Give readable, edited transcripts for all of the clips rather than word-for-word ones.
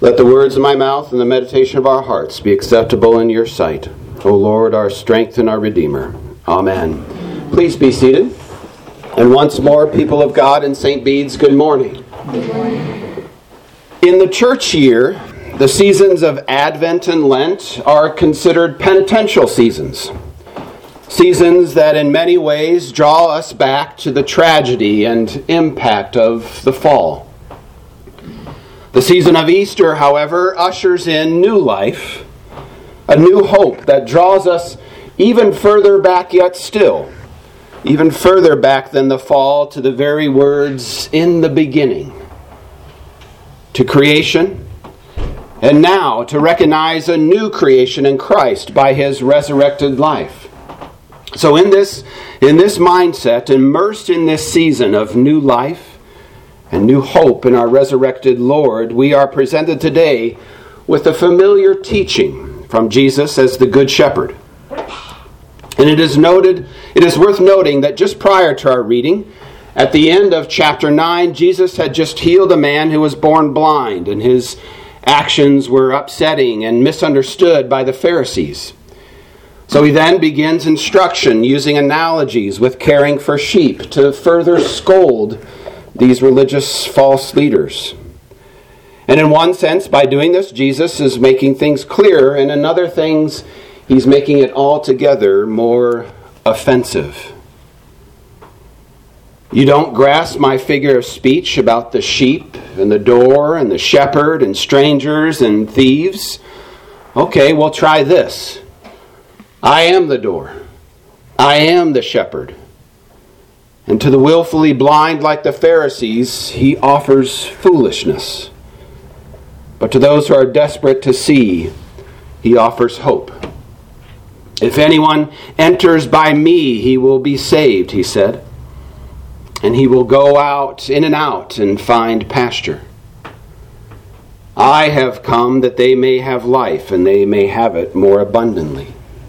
Let the words of my mouth and the meditation of our hearts be acceptable in your sight, O Lord, our strength and our Redeemer. Amen. Please be seated. And once more, people of God in St. Bede's, good morning. Good morning. In the church year, the seasons of Advent and Lent are considered penitential seasons. Seasons that in many ways draw us back to the tragedy and impact of the fall. The season of Easter, however, ushers in new life, a new hope that draws us even further back yet still, even further back than the fall, to the very words, "in the beginning," to creation, and now to recognize a new creation in Christ by His resurrected life. So in this mindset, immersed in this season of new life and new hope in our resurrected Lord, we are presented today with a familiar teaching from Jesus as the Good Shepherd. And it is worth noting that just prior to our reading, at the end of chapter 9, Jesus had just healed a man who was born blind, and his actions were upsetting and misunderstood by the Pharisees. So he then begins instruction using analogies with caring for sheep to further scold these religious false leaders. And in one sense, by doing this, Jesus is making things clear, and in other things, he's making it altogether more offensive. You don't grasp my figure of speech about the sheep and the door and the shepherd and strangers and thieves? Okay, well, try this. I am the door. I am the shepherd. And to the willfully blind like the Pharisees, he offers foolishness. But to those who are desperate to see, he offers hope. If anyone enters by me, he will be saved, he said. And he will go out, in and out, and find pasture. I have come that they may have life, and they may have it more abundantly.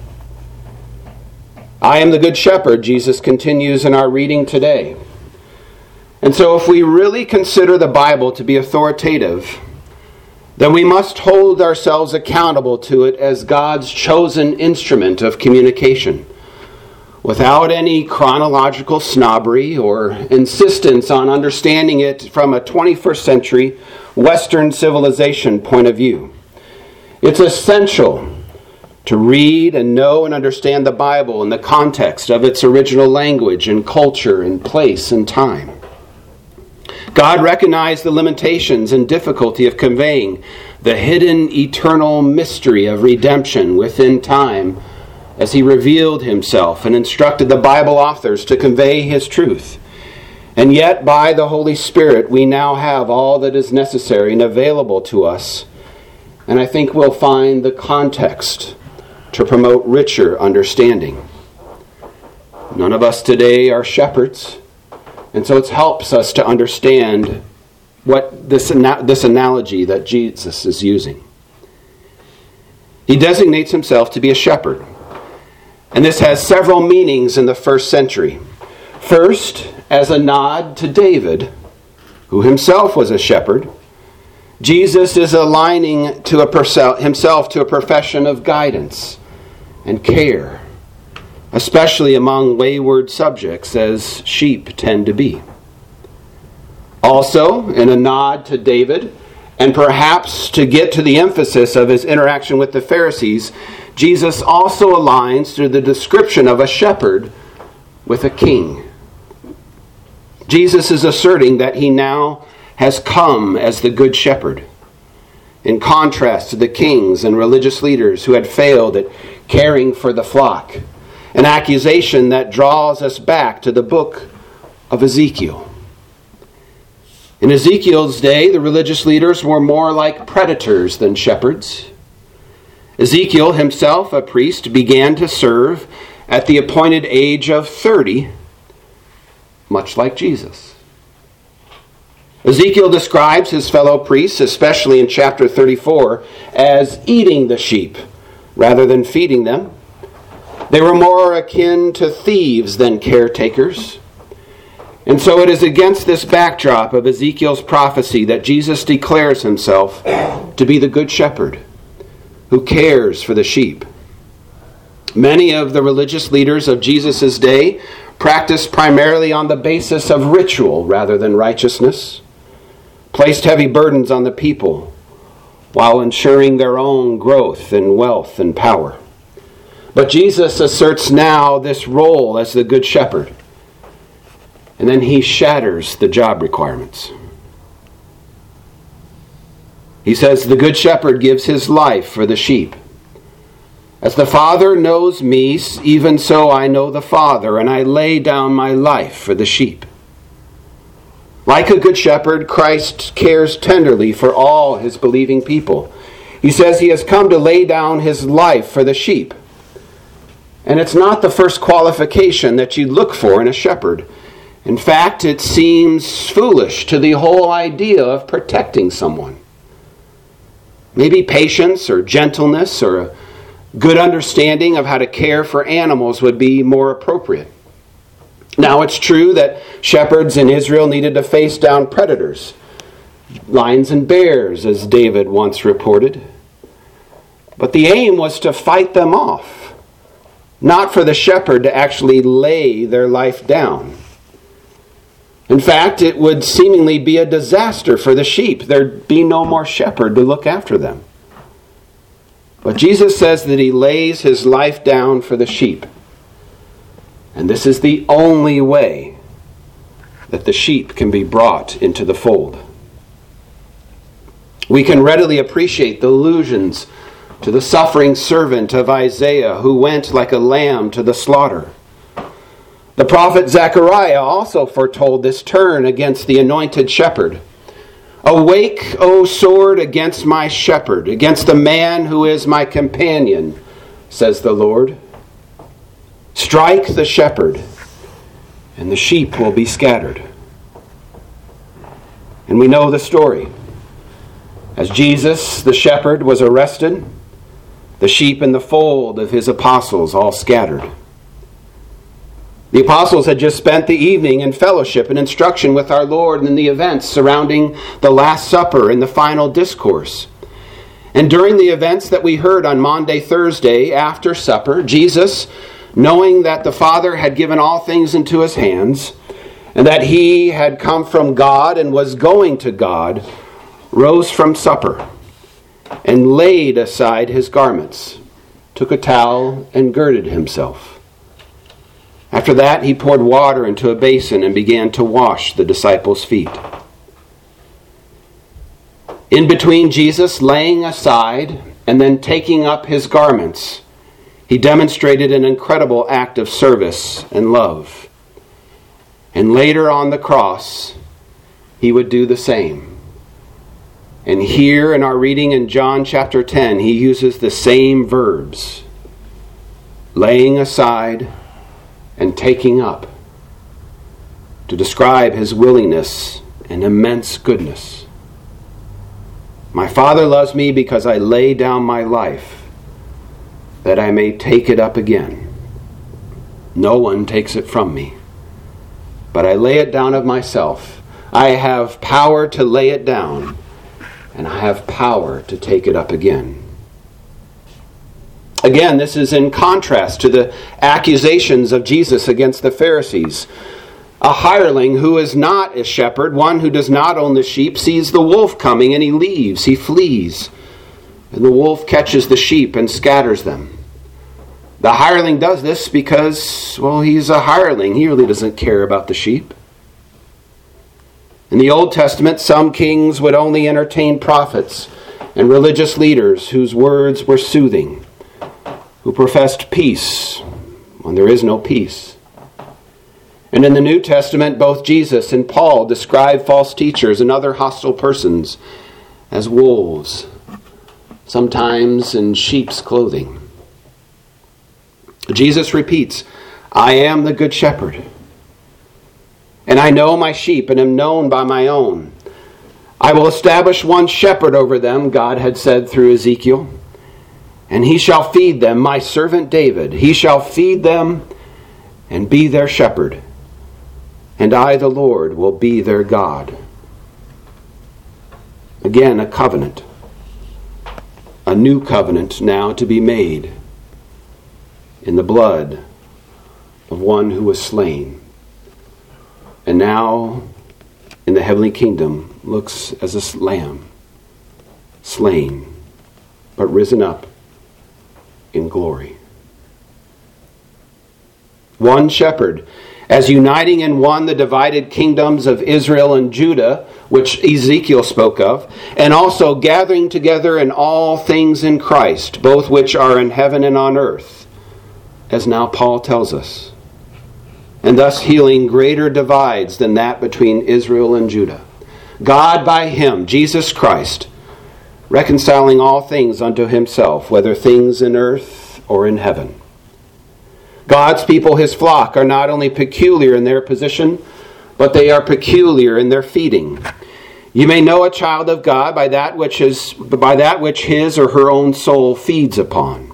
I am the Good Shepherd, Jesus continues in our reading today. And so if we really consider the Bible to be authoritative, then we must hold ourselves accountable to it as God's chosen instrument of communication, without any chronological snobbery or insistence on understanding it from a 21st century Western civilization point of view. It's essential to read and know and understand the Bible in the context of its original language and culture and place and time. God recognized the limitations and difficulty of conveying the hidden eternal mystery of redemption within time as He revealed Himself and instructed the Bible authors to convey His truth. And yet, by the Holy Spirit, we now have all that is necessary and available to us. And I think we'll find the context to promote richer understanding. None of us today are shepherds, and so it helps us to understand what this analogy that Jesus is using. He designates Himself to be a shepherd, and this has several meanings in the first century. First, as a nod to David, who himself was a shepherd, Jesus is aligning himself to a profession of guidance and care, especially among wayward subjects as sheep tend to be. Also, in a nod to David, and perhaps to get to the emphasis of his interaction with the Pharisees, Jesus also aligns through the description of a shepherd with a king. Jesus is asserting that He now has come as the Good Shepherd, in contrast to the kings and religious leaders who had failed at caring for the flock, an accusation that draws us back to the book of Ezekiel. In Ezekiel's day, the religious leaders were more like predators than shepherds. Ezekiel himself, a priest, began to serve at the appointed age of 30, much like Jesus. Ezekiel describes his fellow priests, especially in chapter 34, as eating the sheep rather than feeding them. They were more akin to thieves than caretakers. And so it is against this backdrop of Ezekiel's prophecy that Jesus declares himself to be the Good Shepherd who cares for the sheep. Many of the religious leaders of Jesus' day practiced primarily on the basis of ritual rather than righteousness, placed heavy burdens on the people while ensuring their own growth and wealth and power. But Jesus asserts now this role as the Good Shepherd, and then he shatters the job requirements. He says, the Good Shepherd gives his life for the sheep. As the Father knows me, even so I know the Father, and I lay down my life for the sheep. Like a good shepherd, Christ cares tenderly for all his believing people. He says he has come to lay down his life for the sheep. And it's not the first qualification that you look for in a shepherd. In fact, it seems foolish to the whole idea of protecting someone. Maybe patience or gentleness or a good understanding of how to care for animals would be more appropriate. Now, it's true that shepherds in Israel needed to face down predators, lions and bears, as David once reported. But the aim was to fight them off, not for the shepherd to actually lay their life down. In fact, it would seemingly be a disaster for the sheep. There'd be no more shepherd to look after them. But Jesus says that he lays his life down for the sheep. And this is the only way that the sheep can be brought into the fold. We can readily appreciate the allusions to the suffering servant of Isaiah who went like a lamb to the slaughter. The prophet Zechariah also foretold this turn against the anointed shepherd. Awake, O sword, against my shepherd, against the man who is my companion, says the Lord. Strike the shepherd, and the sheep will be scattered. And we know the story. As Jesus, the shepherd, was arrested, the sheep in the fold of his apostles all scattered. The apostles had just spent the evening in fellowship and instruction with our Lord in the events surrounding the Last Supper and the final discourse. And during the events that we heard on Maundy, Thursday, after supper, Jesus, knowing that the Father had given all things into his hands, and that he had come from God and was going to God, rose from supper and laid aside his garments, took a towel and girded himself. After that, he poured water into a basin and began to wash the disciples' feet. In between Jesus laying aside and then taking up his garments, he demonstrated an incredible act of service and love. And later on the cross, he would do the same. And here in our reading in John chapter 10, he uses the same verbs. Laying aside and taking up, to describe his willingness and immense goodness. My Father loves me because I lay down my life, that I may take it up again. No one takes it from me, but I lay it down of myself. I have power to lay it down, and I have power to take it up again. Again, this is in contrast to the accusations of Jesus against the Pharisees. A hireling who is not a shepherd, one who does not own the sheep, sees the wolf coming and he leaves, he flees. And the wolf catches the sheep and scatters them. The hireling does this because, well, he's a hireling. He really doesn't care about the sheep. In the Old Testament, some kings would only entertain prophets and religious leaders whose words were soothing, who professed peace when there is no peace. And in the New Testament, both Jesus and Paul describe false teachers and other hostile persons as wolves, sometimes in sheep's clothing. Jesus repeats, I am the good shepherd, and I know my sheep and am known by my own. I will establish one shepherd over them, God had said through Ezekiel. And he shall feed them, my servant David. He shall feed them and be their shepherd. and I, the Lord, will be their God. Again, a covenant. A new covenant now to be made in the blood of one who was slain. And now, in the heavenly kingdom, looks as a lamb, slain, but risen up in glory. One shepherd, as uniting in one the divided kingdoms of Israel and Judah, which Ezekiel spoke of, and also gathering together in all things in Christ, both which are in heaven and on earth, as now Paul tells us, and thus healing greater divides than that between Israel and Judah. God by him, Jesus Christ, reconciling all things unto himself, whether things in earth or in heaven. God's people, his flock, are not only peculiar in their position, but they are peculiar in their feeding. You may know a child of God by that which his or her own soul feeds upon.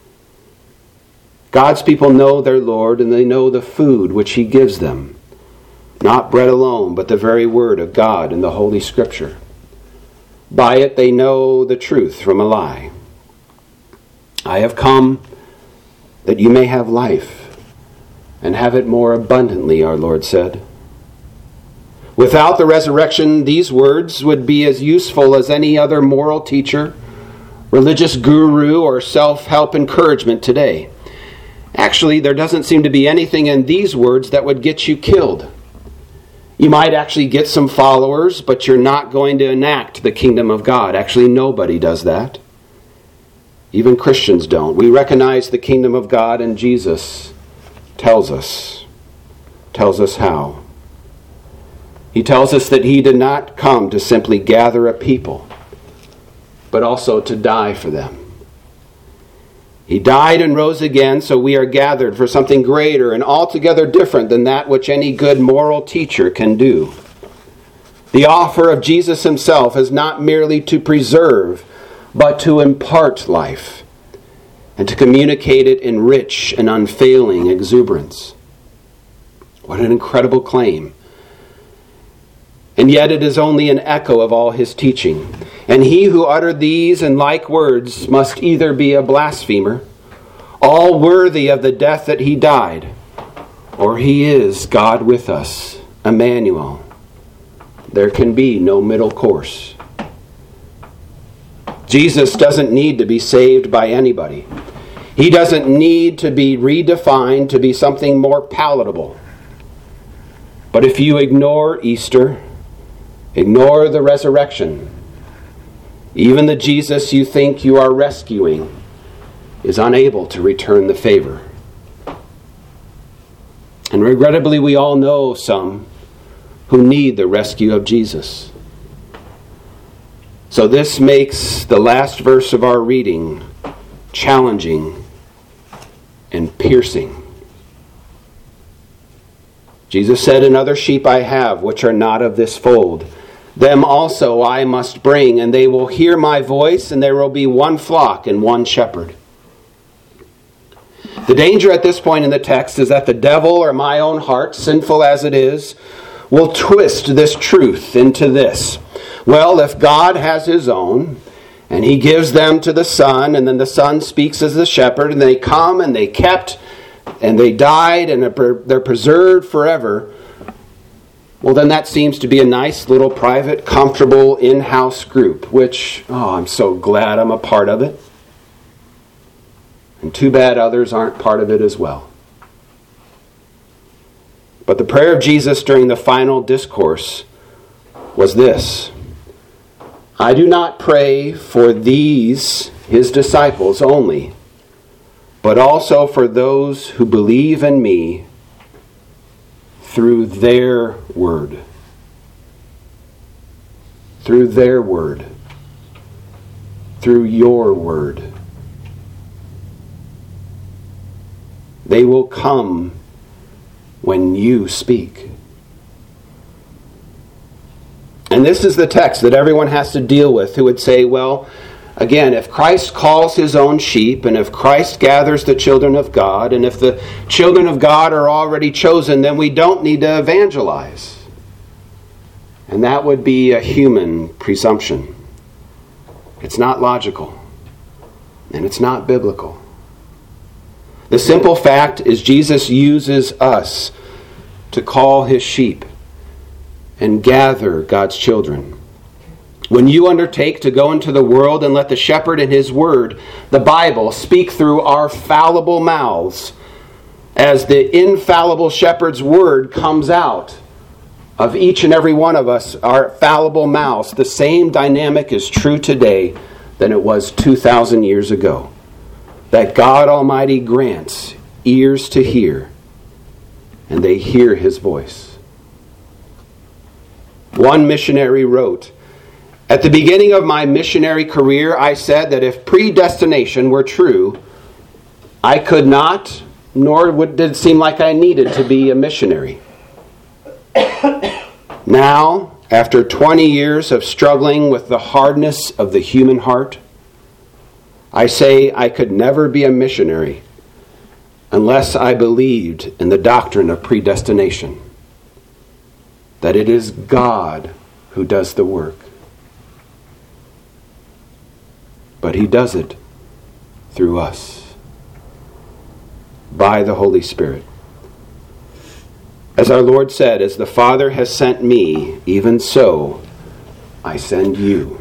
God's people know their Lord, and they know the food which he gives them. Not bread alone, but the very word of God in the Holy Scripture. By it they know the truth from a lie. I have come that you may have life, and have it more abundantly, our Lord said. Without the resurrection, these words would be as useful as any other moral teacher, religious guru, or self-help encouragement today. Actually, there doesn't seem to be anything in these words that would get you killed. You might actually get some followers, but you're not going to enact the kingdom of God. Actually, nobody does that. Even Christians don't. We recognize the kingdom of God, and Jesus tells us how. He tells us that he did not come to simply gather a people, but also to die for them. He died and rose again, so we are gathered for something greater and altogether different than that which any good moral teacher can do. The offer of Jesus himself is not merely to preserve, but to impart life, and to communicate it in rich and unfailing exuberance. What an incredible claim. And yet it is only an echo of all his teaching. And he who uttered these and like words must either be a blasphemer, all worthy of the death that he died, or he is God with us, Emmanuel. There can be no middle course. Jesus doesn't need to be saved by anybody. He doesn't need to be redefined to be something more palatable. But if you ignore Easter, ignore the resurrection, even the Jesus you think you are rescuing is unable to return the favor. And regrettably, we all know some who need the rescue of Jesus. So this makes the last verse of our reading challenging and piercing. Jesus said, "Another sheep I have, which are not of this fold. Them also I must bring, and they will hear my voice, and there will be one flock and one shepherd." The danger at this point in the text is that the devil or my own heart, sinful as it is, will twist this truth into this. Well, if God has his own, and he gives them to the Son, and then the Son speaks as the shepherd, and they come and they kept, and they died, and they're preserved forever, well, then that seems to be a nice little private, comfortable, in-house group, which, I'm so glad I'm a part of it. And too bad others aren't part of it as well. But the prayer of Jesus during the final discourse was this: I do not pray for these, his disciples only, but also for those who believe in me through their word. Through their word. Through your word. They will come when you speak. And this is the text that everyone has to deal with, who would say, well, Again, if Christ calls his own sheep, and if Christ gathers the children of God, and if the children of God are already chosen, then we don't need to evangelize. And that would be a human presumption. It's not logical, and it's not biblical. The simple fact is Jesus uses us to call his sheep and gather God's children. When you undertake to go into the world and let the shepherd and his word, the Bible, speak through our fallible mouths, as the infallible shepherd's word comes out of each and every one of us, our fallible mouths, the same dynamic is true today than it was 2,000 years ago. That God Almighty grants ears to hear, and they hear his voice. One missionary wrote, "At the beginning of my missionary career, I said that if predestination were true, I could not, nor did it seem like I needed to be a missionary. Now, after 20 years of struggling with the hardness of the human heart, I say I could never be a missionary unless I believed in the doctrine of predestination, that it is God who does the work. But he does it through us, by the Holy Spirit. As our Lord said, as the Father has sent me, even so I send you.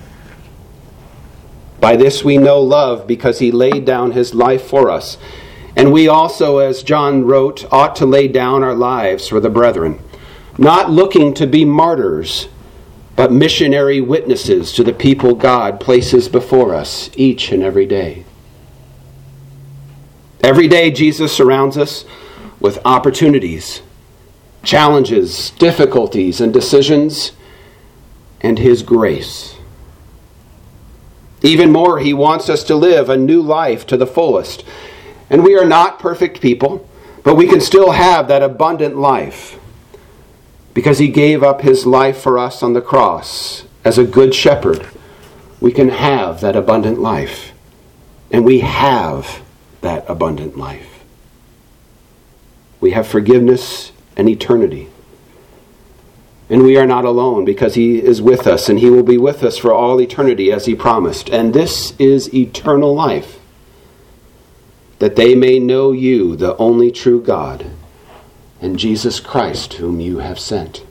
By this we know love, because he laid down his life for us. And we also, as John wrote, ought to lay down our lives for the brethren, not looking to be martyrs, but missionary witnesses to the people God places before us each and every day. Every day Jesus surrounds us with opportunities, challenges, difficulties, and decisions, and his grace. Even more, he wants us to live a new life to the fullest. And we are not perfect people, but we can still have that abundant life because he gave up his life for us on the cross. As a good shepherd, we can have that abundant life. And we have that abundant life. We have forgiveness and eternity. And we are not alone, because he is with us, and he will be with us for all eternity as he promised. And this is eternal life, that they may know you, the only true God, and Jesus Christ, whom you have sent.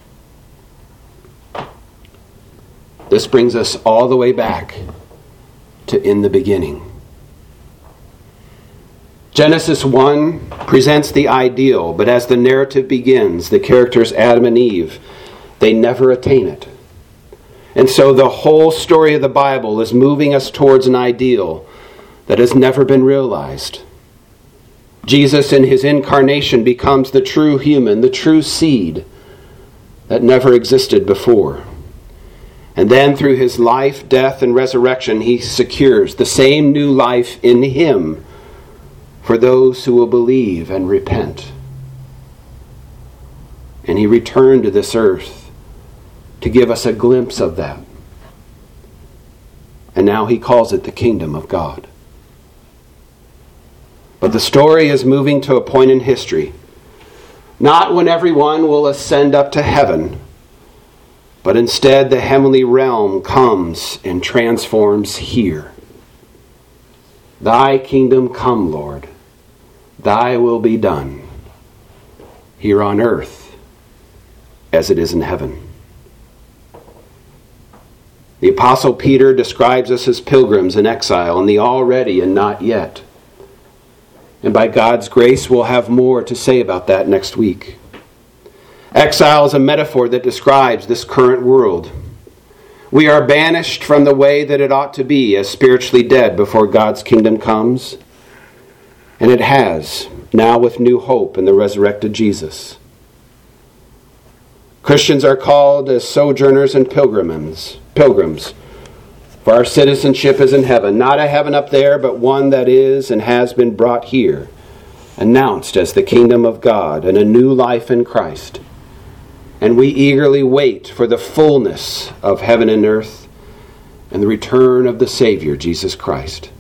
This brings us all the way back to in the beginning. Genesis 1 presents the ideal, but as the narrative begins, the characters Adam and Eve, they never attain it. And so the whole story of the Bible is moving us towards an ideal that has never been realized. Jesus in his incarnation becomes the true human, the true seed that never existed before. And then through his life, death, and resurrection, he secures the same new life in him for those who will believe and repent. And he returned to this earth to give us a glimpse of that. And now he calls it the kingdom of God. But the story is moving to a point in history, not when everyone will ascend up to heaven, but instead the heavenly realm comes and transforms here. Thy kingdom come, Lord. Thy will be done, here on earth as it is in heaven. The Apostle Peter describes us as pilgrims in exile in the already and not yet. And by God's grace, we'll have more to say about that next week. Exile is a metaphor that describes this current world. We are banished from the way that it ought to be as spiritually dead before God's kingdom comes. And it has, now with new hope in the resurrected Jesus. Christians are called as sojourners and pilgrims. For our citizenship is in heaven, not a heaven up there, but one that is and has been brought here, announced as the kingdom of God and a new life in Christ. And we eagerly wait for the fullness of heaven and earth and the return of the Savior, Jesus Christ.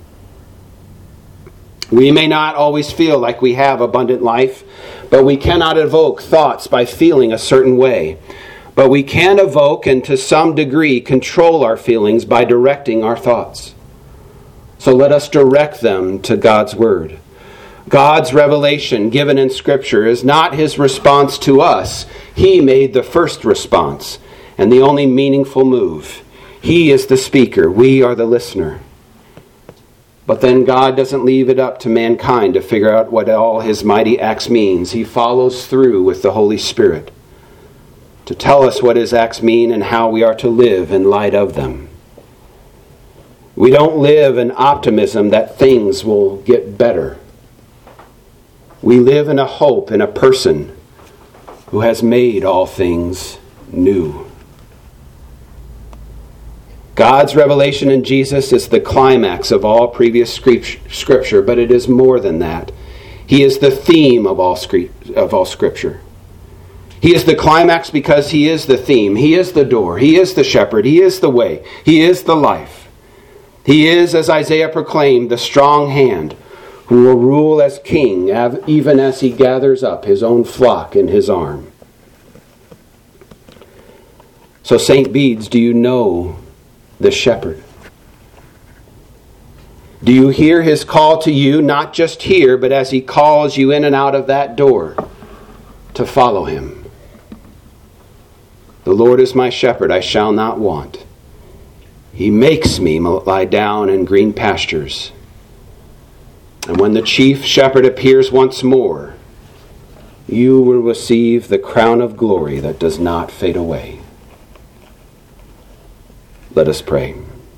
We may not always feel like we have abundant life, but we cannot evoke thoughts by feeling a certain way. But we can evoke and to some degree control our feelings by directing our thoughts. So let us direct them to God's Word. God's revelation given in Scripture is not His response to us. He made the first response and the only meaningful move. He is the speaker. We are the listener. But then God doesn't leave it up to mankind to figure out what all His mighty acts means. He follows through with the Holy Spirit to tell us what His acts mean and how we are to live in light of them. We don't live in optimism that things will get better. We live in a hope in a person who has made all things new. God's revelation in Jesus is the climax of all previous Scripture, but it is more than that. He is the theme of all Scripture. He is the climax because He is the theme. He is the door. He is the shepherd. He is the way. He is the life. He is, as Isaiah proclaimed, the strong hand who will rule as king even as He gathers up His own flock in His arm. So, St. Bede's, do you know the shepherd? Do you hear His call to you, not just here, but as He calls you in and out of that door to follow Him? The Lord is my shepherd, I shall not want. He makes me lie down in green pastures. And when the chief shepherd appears once more, you will receive the crown of glory that does not fade away. Let us pray.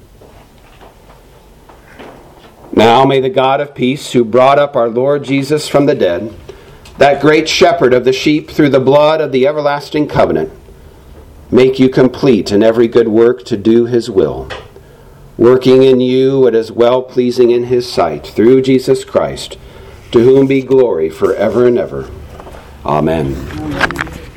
Now may the God of peace, who brought up our Lord Jesus from the dead, that great shepherd of the sheep through the blood of the everlasting covenant, make you complete in every good work to do His will, working in you what is well-pleasing in His sight, through Jesus Christ, to whom be glory forever and ever. Amen.